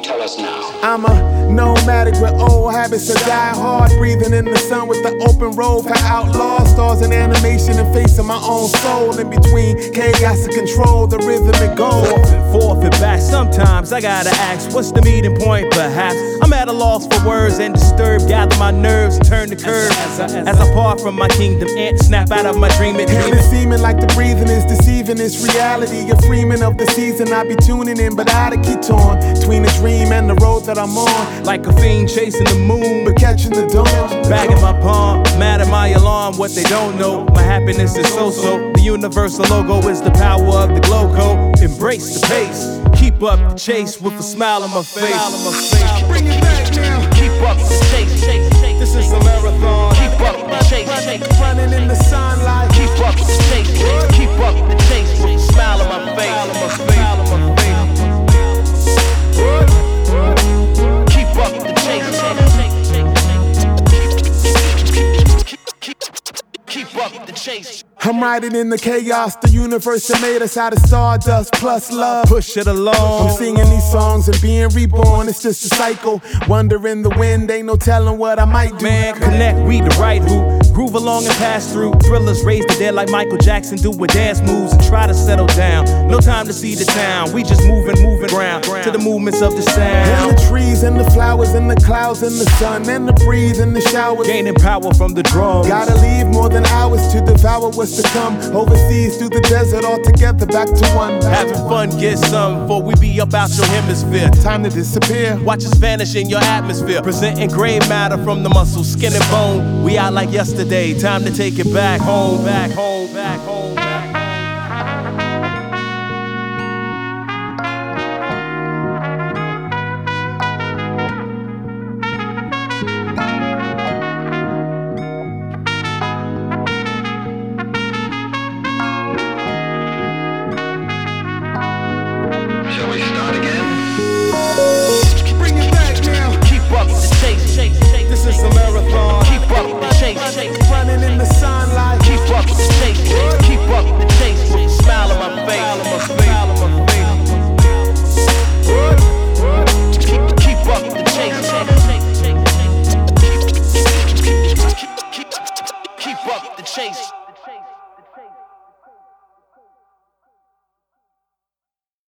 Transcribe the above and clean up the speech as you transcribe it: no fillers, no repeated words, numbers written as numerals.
tell us now? I'm a nomadic with old habits to die hard, breathing in the sun with the open road for outlaws. Stars in animation and facing my own soul. In between chaos and control, the rhythmic goal. Forth and back, sometimes I gotta ask, what's the meeting point perhaps? I'm at a loss for words and disturbed, gather my nerves and turn the curve. As I part from my kingdom, ant snap out of my dreaming. And it's seeming like the breathing is deceiving, it's reality. A freeman of the season, I be tuning in, but I'd keep torn between the dream and the road that I'm on. Like a fiend chasing the moon, but catching the dawn. Bagging my palm, mad at my alarm, what they don't know. My happiness is so-so. The universal logo is the power of the Gloco. Embrace the pace, keep up the chase with a smile on my face. Bring it back now. Keep up the chase. This is a marathon. Keep up the chase. Running in the sunlight. Keep up the chase. Keep up the chase with a smile on my face. Keep up the chase. Keep up the chase. I'm riding in the chaos, the universe that made us out of stardust plus love. Push it along. I'm singing these songs and being reborn, it's just a cycle. Wonder in the wind, ain't no telling what I might do. Man, connect, we the right who groove along and pass through. Thrillers raise the dead like Michael Jackson do with dance moves and try to settle down. No time to see the town, we just moving around to the movements of the sound. And the trees and the flowers and the clouds and the sun and the breeze and the showers. Gaining power from the drums. Gotta leave more than hours to devour what's to come. Overseas through the desert all together back to one. Having fun, get some before we be up out your hemisphere. Time to disappear. Watch us vanish in your atmosphere. Presenting gray matter from the muscle, skin and bone. We out like yesterday. Time to take it back home, back home, back home.